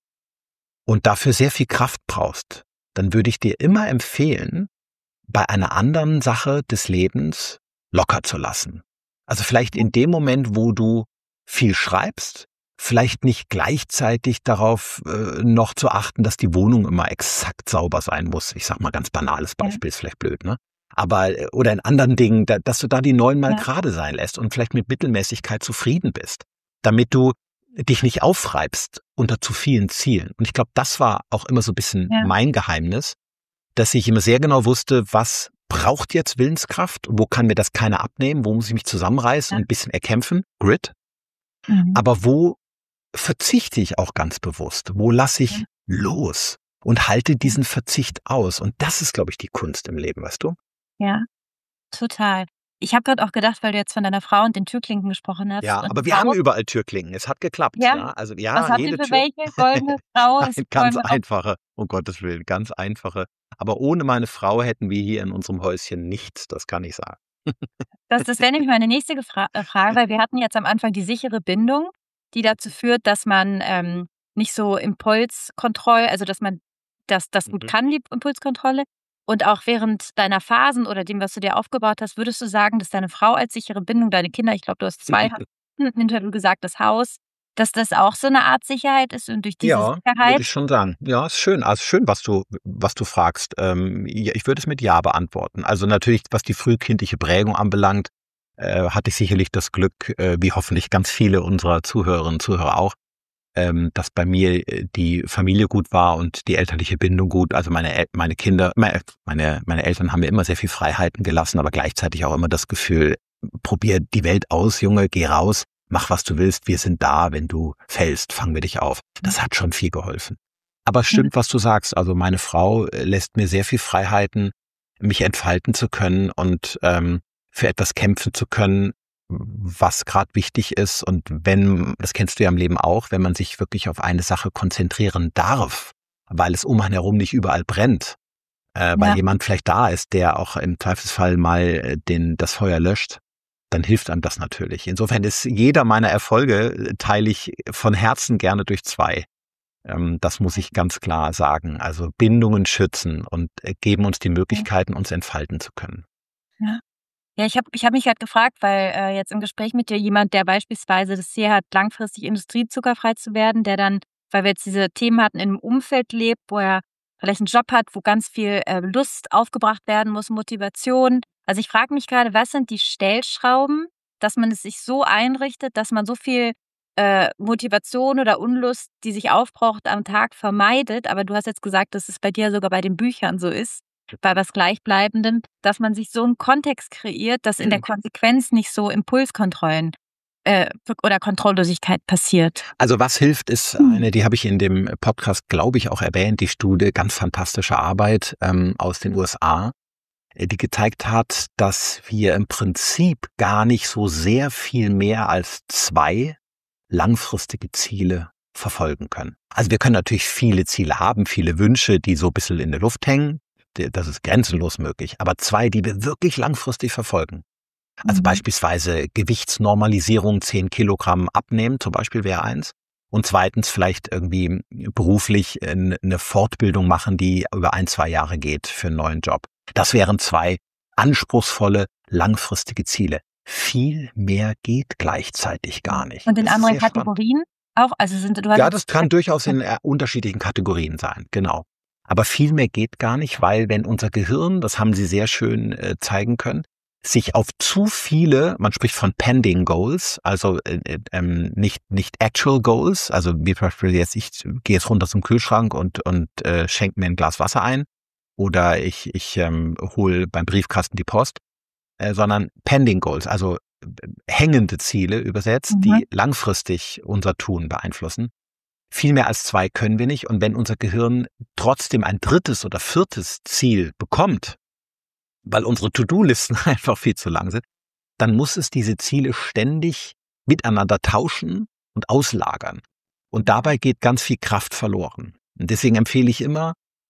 und dafür sehr viel Kraft brauchst, dann würde ich dir immer empfehlen, bei einer anderen Sache des Lebens locker zu lassen. Also vielleicht in dem Moment, wo du viel schreibst, vielleicht nicht gleichzeitig darauf äh, noch zu achten, dass die Wohnung immer exakt sauber sein muss. Ich sag mal ganz banales Beispiel, ist vielleicht blöd, ne? Aber, oder in anderen Dingen, da, dass du da die neunmal ja. gerade sein lässt und vielleicht mit Mittelmäßigkeit zufrieden bist, damit du dich nicht aufreibst unter zu vielen Zielen. Und ich glaube, das war auch immer so ein bisschen ja. mein Geheimnis, dass ich immer sehr genau wusste, was braucht jetzt Willenskraft, wo kann mir das keiner abnehmen, wo muss ich mich zusammenreißen ja. und ein bisschen erkämpfen, Grit, mhm. aber wo verzichte ich auch ganz bewusst, wo lasse ich ja. los und halte diesen Verzicht aus. Und das ist, glaube ich, die Kunst im Leben, weißt du? Ja, total. Ich habe gerade auch gedacht, weil du jetzt von deiner Frau und den Türklinken gesprochen hast. Ja, aber wir haben überall Türklinken. Es hat geklappt. Ja, ja? Also ja, was habt jede ihr für Tür. welche? Goldene, Frau? Nein, ganz einfache. Um Gottes Willen, ganz einfache. Aber ohne meine Frau hätten wir hier in unserem Häuschen nichts. Das kann ich sagen. Das, das wäre nämlich meine nächste Gefra- Frage, weil wir hatten jetzt am Anfang die sichere Bindung, die dazu führt, dass man ähm, nicht so Impulskontrolle, also dass man das, das gut Mhm. kann, die Impulskontrolle. Und auch während deiner Phasen oder dem, was du dir aufgebaut hast, würdest du sagen, dass deine Frau als sichere Bindung, deine Kinder, ich glaube, du hast zwei, hinterher du gesagt, das Haus, dass das auch so eine Art Sicherheit ist und durch diese Ja, Sicherheit. würde ich schon sagen. Ja, ist schön. Also schön, was du, was du fragst. Ähm, ja, ich würde es mit Ja beantworten. Also natürlich, was die frühkindliche Prägung anbelangt, äh, hatte ich sicherlich das Glück, äh, wie hoffentlich ganz viele unserer Zuhörerinnen und Zuhörer auch, ähm, dass bei mir die Familie gut war und die elterliche Bindung gut. Also meine El- meine Kinder, meine, meine Eltern haben mir immer sehr viel Freiheiten gelassen, aber gleichzeitig auch immer das Gefühl, probier die Welt aus, Junge, geh raus, mach was du willst, wir sind da, wenn du fällst, fangen wir dich auf. Das hat schon viel geholfen. Aber stimmt, was du sagst. Also meine Frau lässt mir sehr viel Freiheiten, mich entfalten zu können und ähm, für etwas kämpfen zu können, was gerade wichtig ist. Und wenn, das kennst du ja im Leben auch, wenn man sich wirklich auf eine Sache konzentrieren darf, weil es um einen herum nicht überall brennt, äh, weil Ja. jemand vielleicht da ist, der auch im Zweifelsfall mal den, das Feuer löscht, dann hilft einem das natürlich. Insofern ist jeder meiner Erfolge, teile ich von Herzen gerne durch zwei. Ähm, das muss ich ganz klar sagen. Also Bindungen schützen und äh, geben uns die Möglichkeiten, uns entfalten zu können. Ja. Ja, ich habe ich hab mich halt gefragt, weil äh, jetzt im Gespräch mit dir jemand, der beispielsweise das Ziel hat, langfristig industriezuckerfrei zu werden, der dann, weil wir jetzt diese Themen hatten, in einem Umfeld lebt, wo er vielleicht einen Job hat, wo ganz viel äh, Lust aufgebracht werden muss, Motivation. Also ich frage mich gerade, was sind die Stellschrauben, dass man es sich so einrichtet, dass man so viel äh, Motivation oder Unlust, die sich aufbraucht, am Tag vermeidet. Aber du hast jetzt gesagt, dass es bei dir sogar bei den Büchern so ist, bei was Gleichbleibendem, dass man sich so einen Kontext kreiert, dass in der Konsequenz nicht so Impulskontrollen äh, oder Kontrolllosigkeit passiert. Also was hilft, ist eine, die habe ich in dem Podcast, glaube ich, auch erwähnt, die Studie, ganz fantastische Arbeit ähm, aus den U S A, die gezeigt hat, dass wir im Prinzip gar nicht so sehr viel mehr als zwei langfristige Ziele verfolgen können. Also wir können natürlich viele Ziele haben, viele Wünsche, die so ein bisschen in der Luft hängen. Das ist grenzenlos möglich. Aber zwei, die wir wirklich langfristig verfolgen. Also mhm. beispielsweise Gewichtsnormalisierung, zehn Kilogramm abnehmen, zum Beispiel wäre eins. Und zweitens vielleicht irgendwie beruflich eine Fortbildung machen, die über ein, zwei Jahre geht für einen neuen Job. Das wären zwei anspruchsvolle, langfristige Ziele. Viel mehr geht gleichzeitig gar nicht. Und in anderen Kategorien auch? Also sind, du hast ja, das kann durchaus in äh, unterschiedlichen Kategorien sein, genau. Aber viel mehr geht gar nicht, weil wenn unser Gehirn, das haben Sie sehr schön äh, zeigen können, sich auf zu viele, man spricht von pending goals, also äh, ähm, nicht nicht actual goals, also wie zum Beispiel jetzt, ich gehe jetzt runter zum Kühlschrank und und äh, schenke mir ein Glas Wasser ein oder ich ich ähm, hole beim Briefkasten die Post, äh, sondern pending goals, also äh, hängende Ziele übersetzt, mhm. die langfristig unser Tun beeinflussen. Viel mehr als zwei können wir nicht. Und wenn unser Gehirn trotzdem ein drittes oder viertes Ziel bekommt, weil unsere To-Do-Listen einfach viel zu lang sind, dann muss es diese Ziele ständig miteinander tauschen und auslagern. Und dabei geht ganz viel Kraft verloren. Und deswegen empfehle ich immer,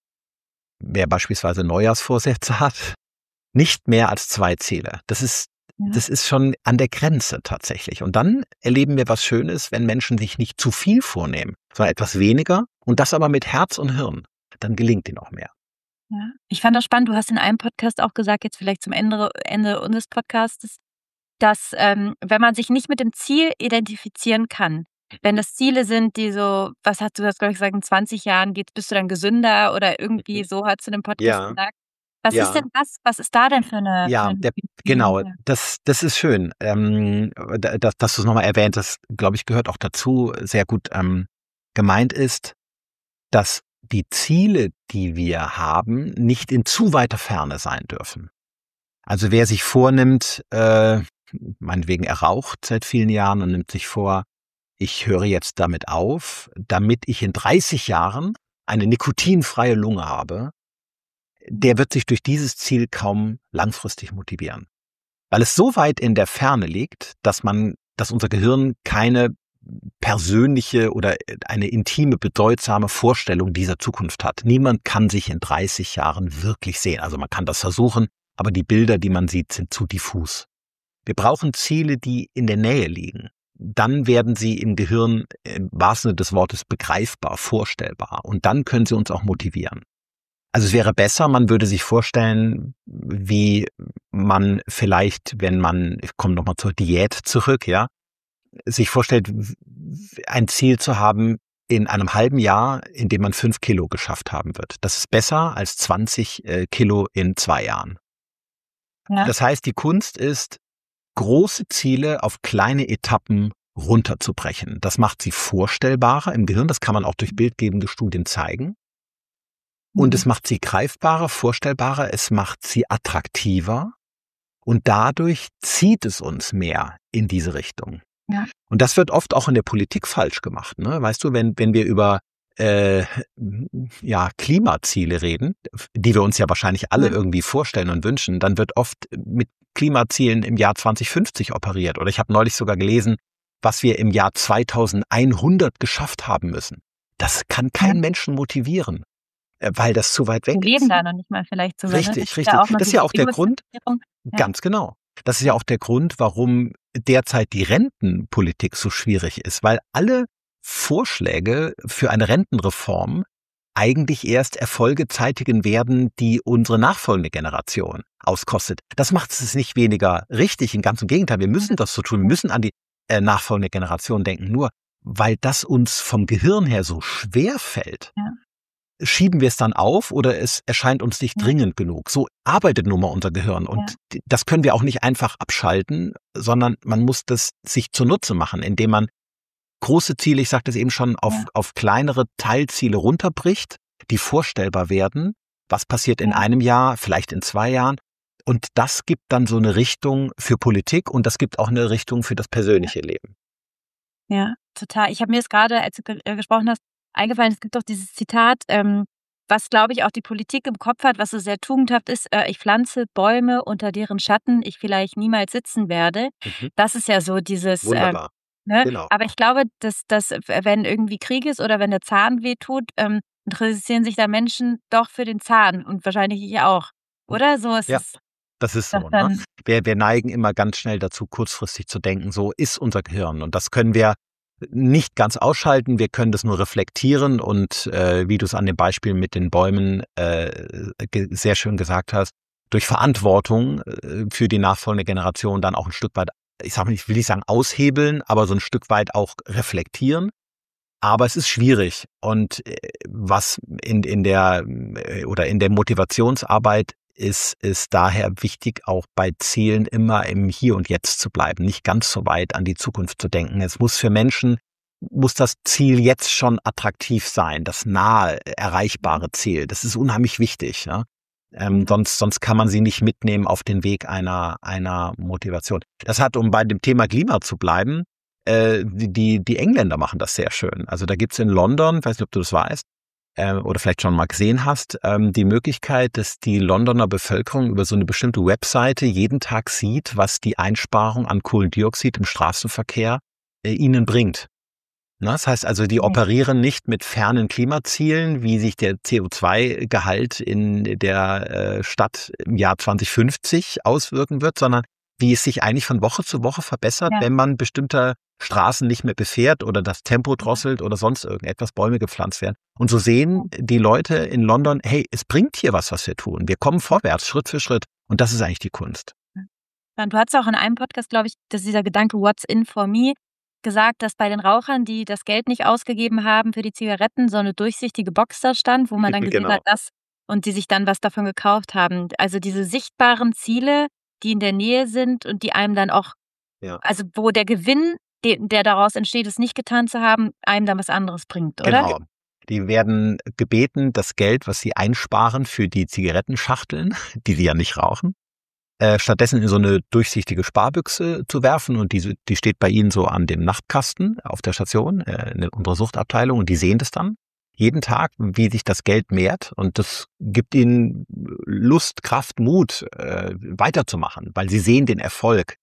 wer beispielsweise Neujahrsvorsätze hat, nicht mehr als zwei Ziele. Das ist, ja. das ist schon an der Grenze tatsächlich. Und dann erleben wir was Schönes, wenn Menschen sich nicht zu viel vornehmen, sondern etwas weniger und das aber mit Herz und Hirn. Dann gelingt ihnen auch mehr. Ja. Ich fand das spannend, du hast in einem Podcast auch gesagt, jetzt vielleicht zum Ende, Ende unseres Podcasts, dass ähm, wenn man sich nicht mit dem Ziel identifizieren kann, wenn das Ziele sind, die so, was hast du das, glaube ich, gesagt, in zwanzig Jahren geht's, bist du dann gesünder oder irgendwie so, hast du in dem Podcast ja. gesagt. Was ja. ist denn das? Was ist da denn für eine... Ja, für eine der, genau, das, das ist schön, ähm, dass, dass du es nochmal erwähnt hast, glaube ich, gehört auch dazu, sehr gut ähm, gemeint ist, dass die Ziele, die wir haben, nicht in zu weiter Ferne sein dürfen. Also wer sich vornimmt, äh, meinetwegen er raucht seit vielen Jahren und nimmt sich vor, ich höre jetzt damit auf, damit ich in dreißig Jahren eine nikotinfreie Lunge habe, der wird sich durch dieses Ziel kaum langfristig motivieren. Weil es so weit in der Ferne liegt, dass man, dass unser Gehirn keine persönliche oder eine intime, bedeutsame Vorstellung dieser Zukunft hat. Niemand kann sich in dreißig Jahren wirklich sehen. Also man kann das versuchen, aber die Bilder, die man sieht, sind zu diffus. Wir brauchen Ziele, die in der Nähe liegen. Dann werden sie im Gehirn im wahrsten Sinne des Wortes begreifbar, vorstellbar. Und dann können sie uns auch motivieren. Also es wäre besser, man würde sich vorstellen, wie man vielleicht, wenn man, ich komme nochmal zur Diät zurück, ja, sich vorstellt, ein Ziel zu haben in einem halben Jahr, in dem man fünf Kilo geschafft haben wird. Das ist besser als zwanzig Kilo in zwei Jahren. Ja. Das heißt, die Kunst ist, große Ziele auf kleine Etappen runterzubrechen. Das macht sie vorstellbarer im Gehirn. Das kann man auch durch bildgebende Studien zeigen. Und mhm. es macht sie greifbarer, vorstellbarer. Es macht sie attraktiver. Und dadurch zieht es uns mehr in diese Richtung. Ja. Und das wird oft auch in der Politik falsch gemacht. Ne? Weißt du, wenn, wenn wir über äh, ja, Klimaziele reden, die wir uns ja wahrscheinlich alle ja. irgendwie vorstellen und wünschen, dann wird oft mit Klimazielen im Jahr zwanzig fünfzig operiert. Oder ich habe neulich sogar gelesen, was wir im Jahr zweitausendeinhundert geschafft haben müssen. Das kann kein ja. Menschen motivieren, weil das zu weit weg ist. Wir leben da noch nicht mal vielleicht sogar. Richtig, ne? richtig. Ja das ist ja auch der Grund. Ja. Ganz genau. Das ist ja auch der Grund, warum derzeit die Rentenpolitik so schwierig ist, weil alle Vorschläge für eine Rentenreform eigentlich erst Erfolge zeitigen werden, die unsere nachfolgende Generation auskostet. Das macht es nicht weniger richtig, im ganzen Gegenteil. Wir müssen das so tun. Wir müssen an die äh, nachfolgende Generation denken. Nur weil das uns vom Gehirn her so schwer fällt, ja. schieben wir es dann auf oder es erscheint uns nicht ja. dringend genug. So arbeitet nun mal unser Gehirn und ja. das können wir auch nicht einfach abschalten, sondern man muss das sich zunutze machen, indem man große Ziele, ich sagte es eben schon, auf, ja. auf kleinere Teilziele runterbricht, die vorstellbar werden. Was passiert in ja. einem Jahr, vielleicht in zwei Jahren? Und das gibt dann so eine Richtung für Politik und das gibt auch eine Richtung für das persönliche ja. Leben. Ja, total. Ich habe mir jetzt gerade, als du äh, gesprochen hast, eingefallen, es gibt doch dieses Zitat, ähm, was, glaube ich, auch die Politik im Kopf hat, was so sehr tugendhaft ist, äh, ich pflanze Bäume, unter deren Schatten ich vielleicht niemals sitzen werde. Mhm. Das ist ja so dieses... Wunderbar. Äh, ne? Genau. Aber ich glaube, dass, dass wenn irgendwie Krieg ist oder wenn der Zahn wehtut, ähm, interessieren sich da Menschen doch für den Zahn und wahrscheinlich ich auch. Oder? So ist ja. es. Das ist so. Ne? Wir, wir neigen immer ganz schnell dazu, kurzfristig zu denken, so ist unser Gehirn. Und das können wir nicht ganz ausschalten, wir können das nur reflektieren und äh, wie du es an dem Beispiel mit den Bäumen äh, sehr schön gesagt hast, durch Verantwortung äh, für die nachfolgende Generation dann auch ein Stück weit, ich sag mal, ich will nicht sagen aushebeln, aber so ein Stück weit auch reflektieren. Aber es ist schwierig und was in, in der oder in der Motivationsarbeit ist, ist daher wichtig, auch bei Zielen immer im Hier und Jetzt zu bleiben, nicht ganz so weit an die Zukunft zu denken. Es muss für Menschen, muss das Ziel jetzt schon attraktiv sein, das nahe, erreichbare Ziel. Das ist unheimlich wichtig. Ja? Ähm, sonst, sonst kann man sie nicht mitnehmen auf den Weg einer, einer Motivation. Das hat, um bei dem Thema Klima zu bleiben, Die, die, die Engländer machen das sehr schön. Also da gibt's in London, weiß nicht, ob du das weißt, äh, oder vielleicht schon mal gesehen hast, ähm, die Möglichkeit, dass die Londoner Bevölkerung über so eine bestimmte Webseite jeden Tag sieht, was die Einsparung an Kohlendioxid im Straßenverkehr äh, ihnen bringt. Na, das heißt also, die operieren nicht mit fernen Klimazielen, wie sich der C O zwei Gehalt in der äh, Stadt im Jahr zwanzig fünfzig auswirken wird, sondern wie es sich eigentlich von Woche zu Woche verbessert, ja. wenn man bestimmte Straßen nicht mehr befährt oder das Tempo drosselt oder sonst irgendetwas, Bäume gepflanzt werden. Und so sehen die Leute in London, hey, es bringt hier was, was wir tun. Wir kommen vorwärts, Schritt für Schritt. Und das ist eigentlich die Kunst. Und du hast auch in einem Podcast, glaube ich, dass dieser Gedanke What's in for me gesagt, dass bei den Rauchern, die das Geld nicht ausgegeben haben für die Zigaretten, so eine durchsichtige Box da stand, wo man dann gesehen genau. hat, das und die sich dann was davon gekauft haben. Also diese sichtbaren Ziele, die in der Nähe sind und die einem dann auch, ja. also wo der Gewinn, de, der daraus entsteht, es nicht getan zu haben, einem dann was anderes bringt, oder? Genau. Die werden gebeten, das Geld, was sie einsparen für die Zigarettenschachteln, die sie ja nicht rauchen, äh, stattdessen in so eine durchsichtige Sparbüchse zu werfen und die, die steht bei ihnen so an dem Nachtkasten auf der Station, äh, in unserer Suchtabteilung und die sehen das dann jeden Tag, wie sich das Geld mehrt und das gibt ihnen Lust, Kraft, Mut, äh, weiterzumachen, weil sie sehen den Erfolg.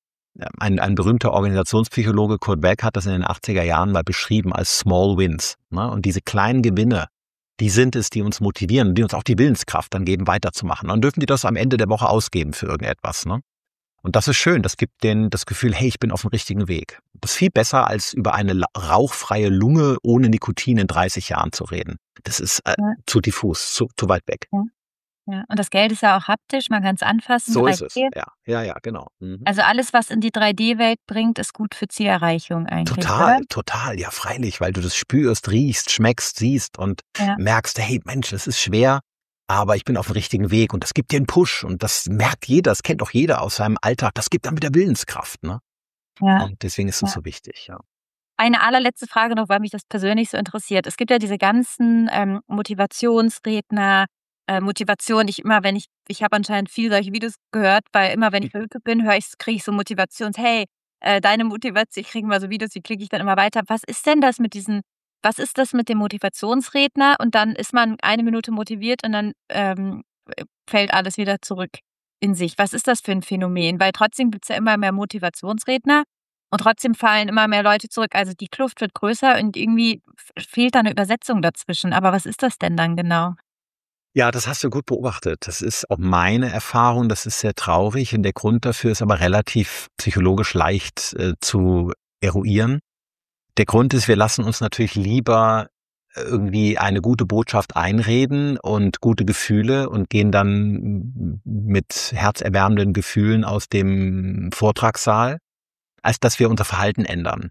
Ein, ein berühmter Organisationspsychologe, Kurt Beck, hat das in den achtziger Jahren mal beschrieben als Small Wins. Ne? Und diese kleinen Gewinne, die sind es, die uns motivieren, die uns auch die Willenskraft dann geben, weiterzumachen. Dann dürfen die das am Ende der Woche ausgeben für irgendetwas. Ne? Und das ist schön, das gibt denen das Gefühl, hey, ich bin auf dem richtigen Weg. Das ist viel besser, als über eine rauchfreie Lunge ohne Nikotin in dreißig Jahren zu reden. Das ist äh, ja. zu diffus, zu, zu weit weg. Ja. Ja. Und das Geld ist ja auch haptisch, man kann es anfassen. So ist es, ja, ja, ja, genau. Mhm. Also alles, was in die drei D Welt bringt, ist gut für Zielerreichung eigentlich, Total, oder? total, ja freilich, weil du das spürst, riechst, schmeckst, siehst und ja. merkst, hey Mensch, das ist schwer, aber ich bin auf dem richtigen Weg und das gibt dir einen Push und das merkt jeder, das kennt auch jeder aus seinem Alltag, das gibt dann wieder Willenskraft, ne? Ja. Und deswegen ist es ja. so wichtig, ja. Eine allerletzte Frage noch, weil mich das persönlich so interessiert. Es gibt ja diese ganzen ähm, Motivationsredner, äh, Motivation. Ich immer, wenn ich, ich habe anscheinend viel solche Videos gehört, weil immer, wenn ich verrückt bin, höre ich, kriege ich so Motivations, hey, äh, deine Motivation, ich kriege immer so Videos, die klicke ich dann immer weiter. Was ist denn das mit diesen, was ist das mit dem Motivationsredner? Und dann ist man eine Minute motiviert und dann ähm, fällt alles wieder zurück in sich. Was ist das für ein Phänomen? Weil trotzdem gibt es ja immer mehr Motivationsredner. Und trotzdem fallen immer mehr Leute zurück. Also die Kluft wird größer und irgendwie fehlt da eine Übersetzung dazwischen. Aber was ist das denn dann genau? Ja, das hast du gut beobachtet. Das ist auch meine Erfahrung. Das ist sehr traurig. Und der Grund dafür ist aber relativ psychologisch leicht äh, zu eruieren. Der Grund ist, wir lassen uns natürlich lieber irgendwie eine gute Botschaft einreden und gute Gefühle und gehen dann mit herzerwärmenden Gefühlen aus dem Vortragssaal, als dass wir unser Verhalten ändern.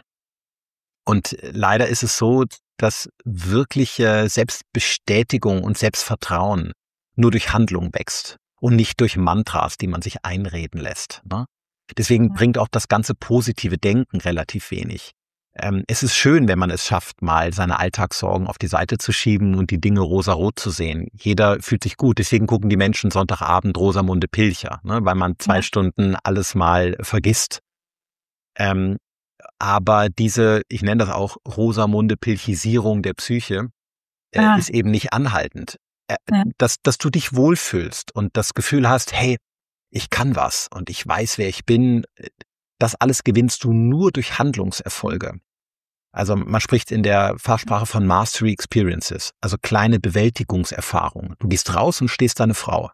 Und leider ist es so, dass wirkliche Selbstbestätigung und Selbstvertrauen nur durch Handlung wächst und nicht durch Mantras, die man sich einreden lässt. Ne? Deswegen ja. bringt auch das ganze positive Denken relativ wenig. Ähm, es ist schön, wenn man es schafft, mal seine Alltagssorgen auf die Seite zu schieben und die Dinge rosarot zu sehen. Jeder fühlt sich gut, deswegen gucken die Menschen Sonntagabend Rosamunde Pilcher, ne? Weil man zwei ja. Stunden alles mal vergisst. Ähm, aber diese, ich nenne das auch Rosamunde-Pilchisierung der Psyche, äh, ah. ist eben nicht anhaltend. Äh, ja. dass, dass du dich wohlfühlst und das Gefühl hast, hey, ich kann was und ich weiß, wer ich bin, das alles gewinnst du nur durch Handlungserfolge. Also man spricht in der Fachsprache von Mastery Experiences, also kleine Bewältigungserfahrungen. Du gehst raus und stehst deine Frau.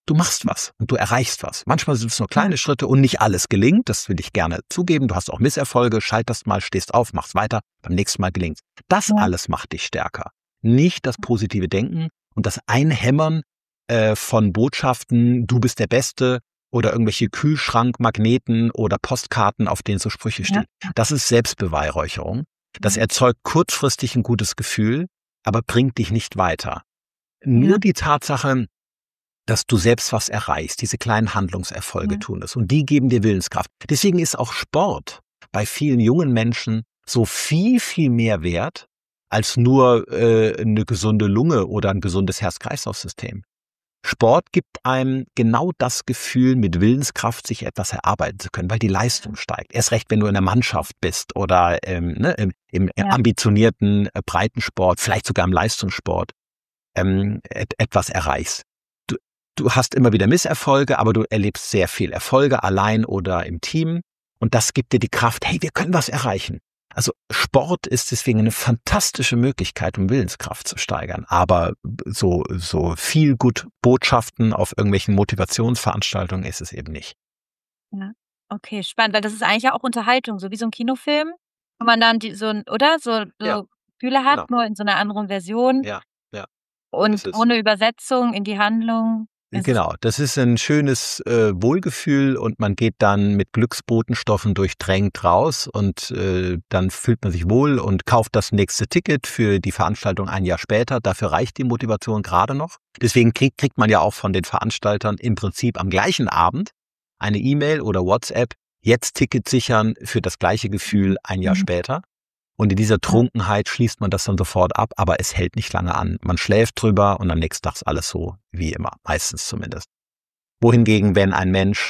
du machst was und du erreichst was. Manchmal sind es nur kleine Schritte und nicht alles gelingt. Das will ich gerne zugeben. Du hast auch Misserfolge, scheiterst mal, stehst auf, machst weiter. Beim nächsten Mal gelingt. Das Ja. alles macht dich stärker. Nicht das positive Denken und das Einhämmern äh, von Botschaften, du bist der Beste oder irgendwelche Kühlschrankmagneten oder Postkarten, auf denen so Sprüche stehen. Ja. Das ist Selbstbeweihräucherung. Das Mhm. erzeugt kurzfristig ein gutes Gefühl, aber bringt dich nicht weiter. Nur Ja. die Tatsache, dass du selbst was erreichst, diese kleinen Handlungserfolge Ja. tun es und die geben dir Willenskraft. Deswegen ist auch Sport bei vielen jungen Menschen so viel, viel mehr wert als nur äh, eine gesunde Lunge oder ein gesundes Herz-Kreislauf-System. Sport gibt einem genau das Gefühl, mit Willenskraft sich etwas erarbeiten zu können, weil die Leistung steigt. Erst recht, wenn du in der Mannschaft bist oder ähm, ne, im, im Ja. ambitionierten äh, Breitensport, vielleicht sogar im Leistungssport, ähm, et, etwas erreichst. Du, du hast immer wieder Misserfolge, aber du erlebst sehr viel Erfolge allein oder im Team und das gibt dir die Kraft, hey, wir können was erreichen. Also Sport ist deswegen eine fantastische Möglichkeit, um Willenskraft zu steigern. Aber so, so viel gut Botschaften auf irgendwelchen Motivationsveranstaltungen ist es eben nicht. Ja. Okay, spannend, weil das ist eigentlich ja auch Unterhaltung, so wie so ein Kinofilm, wo man dann die so 'n oder? So Ja, so Gefühle hat, genau. nur in so einer anderen Version Ja, ja, ist und es. ohne Übersetzung in die Handlung. Ist es Genau, das ist ein schönes äh, Wohlgefühl und man geht dann mit Glücksbotenstoffen durchdrängt raus und äh, dann fühlt man sich wohl und kauft das nächste Ticket für die Veranstaltung ein Jahr später. Dafür reicht die Motivation gerade noch. Deswegen krieg, kriegt man ja auch von den Veranstaltern im Prinzip am gleichen Abend eine E-Mail oder WhatsApp, jetzt Ticket sichern für das gleiche Gefühl ein Jahr Mhm. später. Und in dieser Trunkenheit schließt man das dann sofort ab, aber es hält nicht lange an. Man schläft drüber und am nächsten Tag ist alles so wie immer, meistens zumindest. Wohingegen, wenn ein Mensch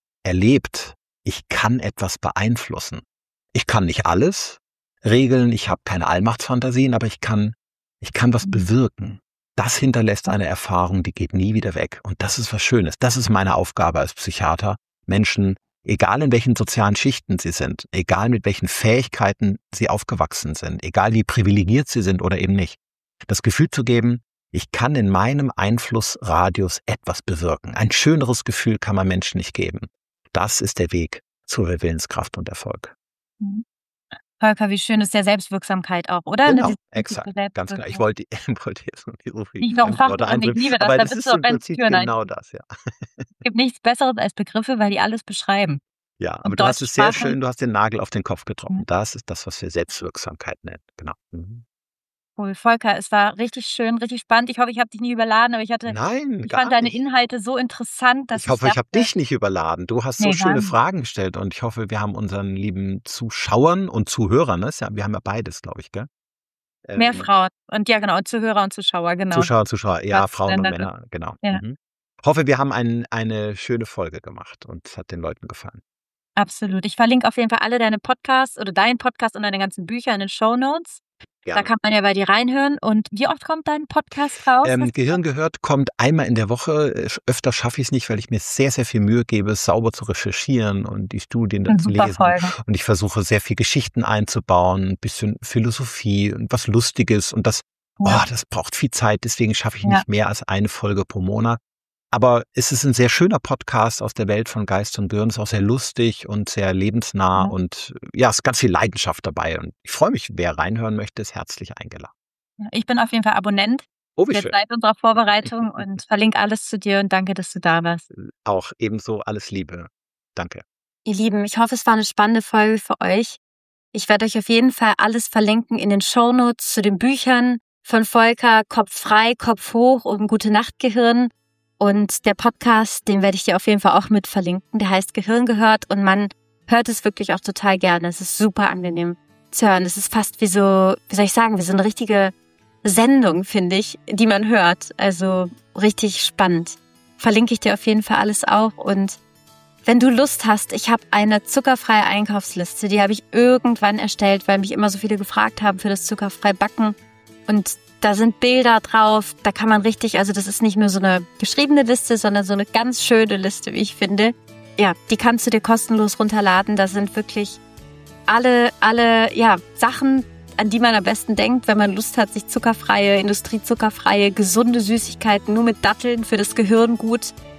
erlebt, ich kann etwas beeinflussen. Ich kann nicht alles regeln, ich habe keine Allmachtsfantasien, aber ich kann, ich kann was bewirken. Das hinterlässt eine Erfahrung, die geht nie wieder weg. Und das ist was Schönes. Das ist meine Aufgabe als Psychiater, Menschen, egal in welchen sozialen Schichten sie sind, egal mit welchen Fähigkeiten sie aufgewachsen sind, egal wie privilegiert sie sind oder eben nicht, das Gefühl zu geben, ich kann in meinem Einflussradius etwas bewirken. Ein schöneres Gefühl kann man Menschen nicht geben. Das ist der Weg zur Willenskraft und Erfolg. Mhm. Volker, wie schön ist der Selbstwirksamkeit auch, oder? Ne, Genau, diese exakt, Selbstwirksamkeit. ganz genau. Ich wollte, wollte jetzt noch die Rufe Nicht noch ein Fremdworte Fachbegriff, ich einbringen, liebe das, aber da das bist ist du auch im ganz Prinzip Türen ein. genau das, ja. Es gibt nichts Besseres als Begriffe, weil die alles beschreiben. Ja, aber Und du hast deutsche es sehr Sprache. schön, du hast den Nagel auf den Kopf getroffen. Ja. Das ist das, was wir Selbstwirksamkeit nennen. Genau. Mhm. Cool, Volker, es war richtig schön, richtig spannend. Ich hoffe, ich habe dich nie überladen, aber ich hatte Nein, ich gar fand deine nicht. Inhalte so interessant, dass Ich ich hoffe, ich habe dachte dich nicht überladen. Du hast so ne, gar schöne nicht. Fragen gestellt und ich hoffe, wir haben unseren lieben Zuschauern und Zuhörern, ne? Ist ja, wir haben ja beides, glaube ich, gell? Mehr Ähm, Frauen und ja genau, und Zuhörer und Zuschauer, genau. Zuschauer, Zuschauer, ja, Was Frauen und verändert ist. Männer, genau. Ja, Mhm. Hoffe, wir haben ein, eine schöne Folge gemacht und es hat den Leuten gefallen. absolut. Ich verlinke auf jeden Fall alle deine Podcasts oder deinen Podcast und deine ganzen Bücher in den Shownotes. Da Gerne. kann man ja bei dir reinhören. Und wie oft kommt dein Podcast raus? Ähm, Hast du Gehirn gehört kommt einmal in der Woche. Äh, Öfter schaffe ich es nicht, weil ich mir sehr, sehr viel Mühe gebe, es sauber zu recherchieren und die Studien gesagt? zu Super lesen. Folge. Und ich versuche sehr viel Geschichten einzubauen, ein bisschen Philosophie und was Lustiges. Und das, Ja. oh, das braucht viel Zeit. Deswegen schaffe ich Ja. nicht mehr als eine Folge pro Monat. Aber es ist ein sehr schöner Podcast aus der Welt von Geist und Gehirn. Es ist auch sehr lustig und sehr lebensnah. Ja. Und ja, es ist ganz viel Leidenschaft dabei. Und ich freue mich, wer reinhören möchte, ist herzlich eingeladen. Ich bin auf jeden Fall Abonnent Oh, wie jetzt schön. seit unserer Vorbereitung und verlinke alles zu dir und danke, dass du da warst. Auch ebenso alles Liebe. Danke. Ihr Lieben, ich hoffe, es war eine spannende Folge für euch. Ich werde euch auf jeden Fall alles verlinken in den Shownotes zu den Büchern von Volker, Kopf frei, Kopf hoch und Gute Nacht Gehirn. Und der Podcast, den werde ich dir auf jeden Fall auch mit verlinken. Der heißt Gehirn gehört und man hört es wirklich auch total gerne. Es ist super angenehm zu hören. Es ist fast wie so, wie soll ich sagen, wie so eine richtige Sendung, finde ich, die man hört. Also richtig spannend. Verlinke ich dir auf jeden Fall alles auch. Und wenn du Lust hast, ich habe eine zuckerfreie Einkaufsliste, die habe ich irgendwann erstellt, weil mich immer so viele gefragt haben für das zuckerfrei Backen. Und da sind Bilder drauf, da kann man richtig, also das ist nicht nur so eine geschriebene Liste, sondern so eine ganz schöne Liste, wie ich finde. Ja, die kannst du dir kostenlos runterladen. Da sind wirklich alle, alle, ja, Sachen, an die man am besten denkt, wenn man Lust hat, sich zuckerfreie, industriezuckerfreie, gesunde Süßigkeiten nur mit Datteln für das Gehirn gut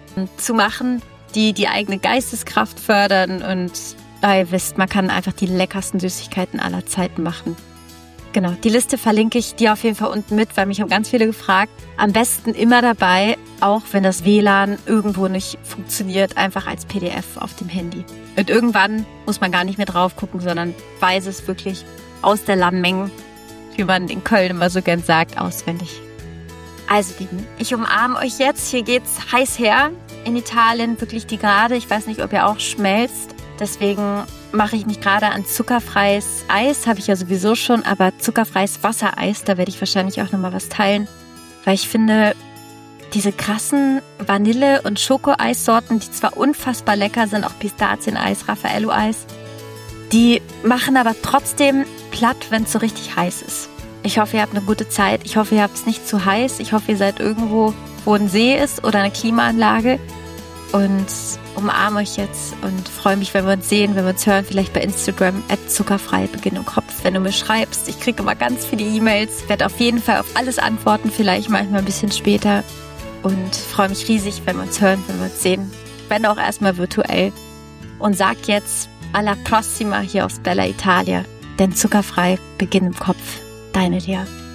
zu machen, die die eigene Geisteskraft fördern. Und ah, ihr wisst, man kann einfach die leckersten Süßigkeiten aller Zeiten machen. Genau, die Liste verlinke ich dir auf jeden Fall unten mit, weil mich haben ganz viele gefragt. Am besten immer dabei, auch wenn das W L A N irgendwo nicht funktioniert, einfach als P D F auf dem Handy. Und irgendwann muss man gar nicht mehr drauf gucken, sondern weiß es wirklich aus der Lameng, wie man in Köln immer so gern sagt, auswendig. Also Lieben, ich umarme euch jetzt. Hier geht's heiß her in Italien, wirklich die Grade. Ich weiß nicht, ob ihr auch schmelzt. Deswegen mache ich mich gerade an zuckerfreies Eis, habe ich ja sowieso schon, aber zuckerfreies Wassereis, da werde ich wahrscheinlich auch nochmal was teilen, weil ich finde, diese krassen Vanille- und Schokoeissorten, die zwar unfassbar lecker sind, auch Pistazieneis, Raffaello-Eis, die machen aber trotzdem platt, wenn es so richtig heiß ist. Ich hoffe, ihr habt eine gute Zeit, ich hoffe, ihr habt es nicht zu heiß, ich hoffe, ihr seid irgendwo, wo ein See ist oder eine Klimaanlage. Und umarme euch jetzt und freue mich, wenn wir uns sehen, wenn wir uns hören, vielleicht bei Instagram at zuckerfrei Beginn im Kopf. Wenn du mir schreibst, ich kriege immer ganz viele E-Mails, werde auf jeden Fall auf alles antworten, vielleicht manchmal ein bisschen später. Und freue mich riesig, wenn wir uns hören, wenn wir uns sehen, wenn auch erstmal virtuell. Und sag jetzt alla prossima hier aus Bella Italia, denn zuckerfrei Beginn im Kopf. Deine Lia.